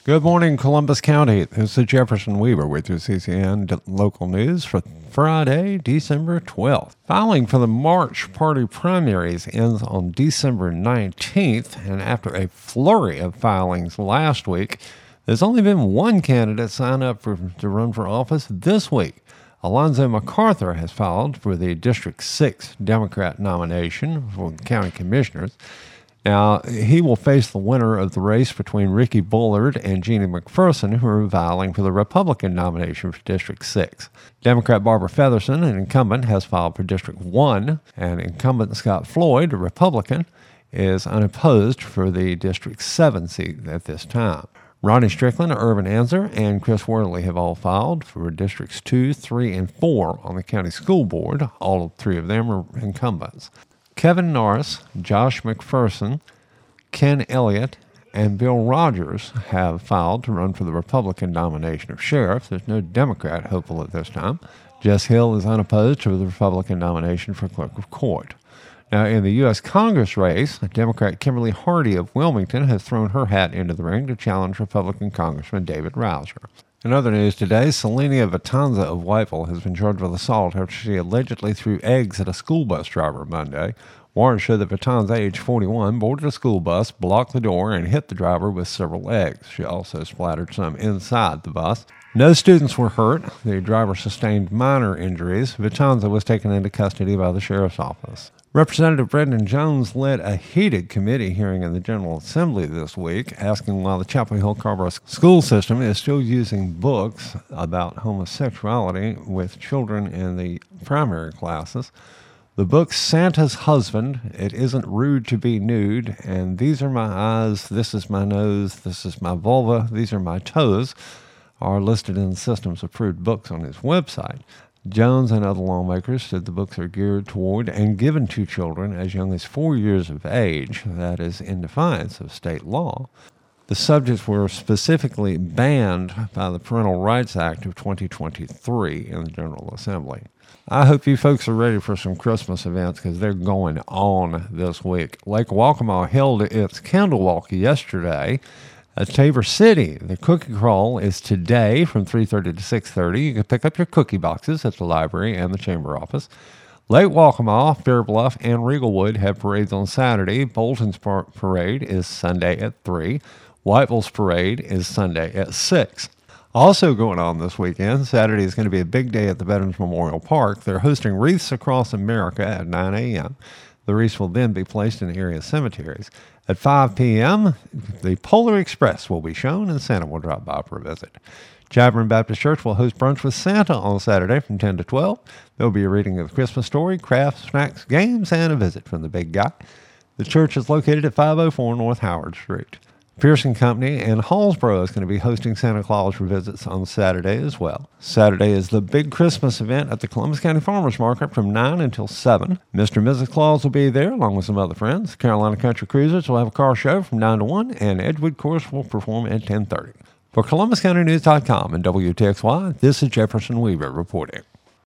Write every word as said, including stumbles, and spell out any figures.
Good morning, Columbus County. This is Jefferson Weaver with your C C N local news for Friday, December twelfth. Filing for the March party primaries ends on December nineteenth, and after a flurry of filings last week, there's only been one candidate sign up for, to run for office this week. Alonzo MacArthur has filed for the District six Democrat nomination for the county commissioners. Now, he will face the winner of the race between Ricky Bullard and Jeannie McPherson, who are vying for the Republican nomination for District six. Democrat Barbara Featherson, an incumbent, has filed for District one, and incumbent Scott Floyd, a Republican, is unopposed for the District seven seat at this time. Ronnie Strickland, Irvin Anzer, and Chris Worley have all filed for Districts two, three, and four on the county school board. All three of them are incumbents. Kevin Norris, Josh McPherson, Ken Elliott, and Bill Rogers have filed to run for the Republican nomination of sheriff. There's no Democrat hopeful at this time. Jess Hill is unopposed for the Republican nomination for clerk of court. Now, in the U S Congress race, Democrat Kimberly Hardy of Wilmington has thrown her hat into the ring to challenge Republican Congressman David Rouser. In other news today, Selenia Vitanza of Whiteville has been charged with assault after she allegedly threw eggs at a school bus driver Monday. Warrants show that Vitanza, age forty-one, boarded a school bus, blocked the door, and hit the driver with several eggs. She also splattered some inside the bus. No students were hurt. The driver sustained minor injuries. Vitanza was taken into custody by the sheriff's office. Representative Brendan Jones led a heated committee hearing in the General Assembly this week, asking why the Chapel Hill Carrboro school system is still using books about homosexuality with children in the primary classes. The book Santa's Husband, It Isn't Rude to Be Nude, and These Are My Eyes, This Is My Nose, This Is My Vulva, These Are My Toes, are listed in the system's approved books on his website. Jones and other lawmakers said the books are geared toward and given to children as young as four years of age, that is in defiance of state law. The subjects were specifically banned by the Parental Rights Act of twenty twenty-three in the General Assembly. I hope you folks are ready for some Christmas events because they're going on this week. Lake Waccamaw held its Candle Walk yesterday. At Tabor City, the cookie crawl is today from three thirty to six thirty. You can pick up your cookie boxes at the library and the chamber office. Lake Waccamaw, Fair Bluff, and Riegelwood have parades on Saturday. Bolton's par- parade is Sunday at three. Whiteville's parade is Sunday at six. Also going on this weekend, Saturday is going to be a big day at the Veterans Memorial Park. They're hosting Wreaths Across America at nine a.m. The wreaths will then be placed in area cemeteries. At five p.m., the Polar Express will be shown, and Santa will drop by for a visit. Chapman Baptist Church will host Brunch with Santa on Saturday from ten to twelve. There will be a reading of the Christmas story, crafts, snacks, games, and a visit from the big guy. The church is located at five oh four North Howard Street. Pearson Company in Hallsboro is going to be hosting Santa Claus for visits on Saturday as well. Saturday is the big Christmas event at the Columbus County Farmers Market from nine until seven. Mister and Missus Claus will be there along with some other friends. Carolina Country Cruisers will have a car show from nine to one, and Edgewood Course will perform at ten thirty. For Columbus County News dot com and W T X Y, this is Jefferson Weaver reporting.